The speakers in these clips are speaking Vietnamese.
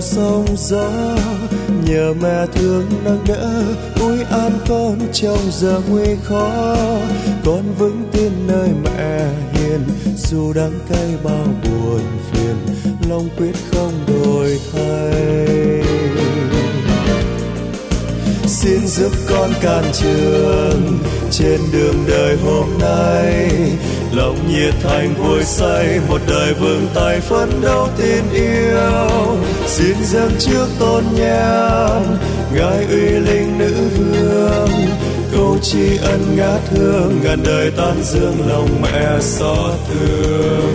sóng gió, nhờ mẹ thương nâng đỡ ủi an con trong giờ nguy khó. Con vững tin nơi mẹ hiền, dù đắng cay bao buồn phiền, lòng quyết không đổi thay. Xin giúp con can trường trên đường đời hôm nay, lòng nhiệt thành vui say, một đời vững tay phấn đấu tin yêu. Xin dâng trước tôn nhang ngài uy linh nữ vương, câu tri ân ngát hương, ngàn đời tán dương lòng mẹ xót thương.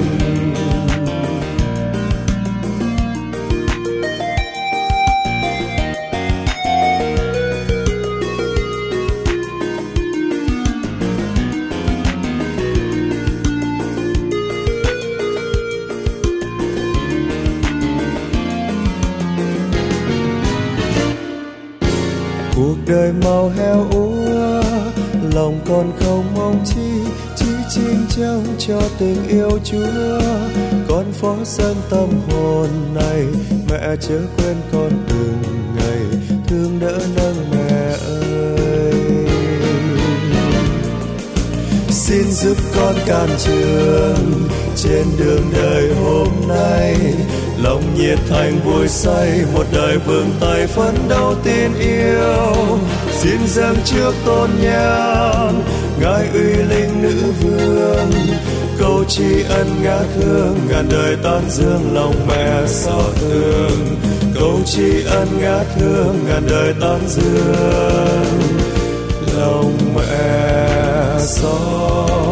Cuộc đời màu heo úa, lòng con không mong chi, chỉ chim trong cho tình yêu Chúa. Con phó dâng tâm hồn này, mẹ chớ quên con từng ngày, thương đỡ nâng mẹ ơi. Xin giúp con can trường trên đường đời hôm nay, lòng nhiệt thành vui say, một đời vững tay phấn đấu tin yêu. Xin dâng trước tôn nhang ngài uy linh nữ vương, câu tri ân ngát hương, ngàn đời tán dương lòng mẹ xót thương. Câu tri ân ngát hương, ngàn đời tán dương lòng mẹ xót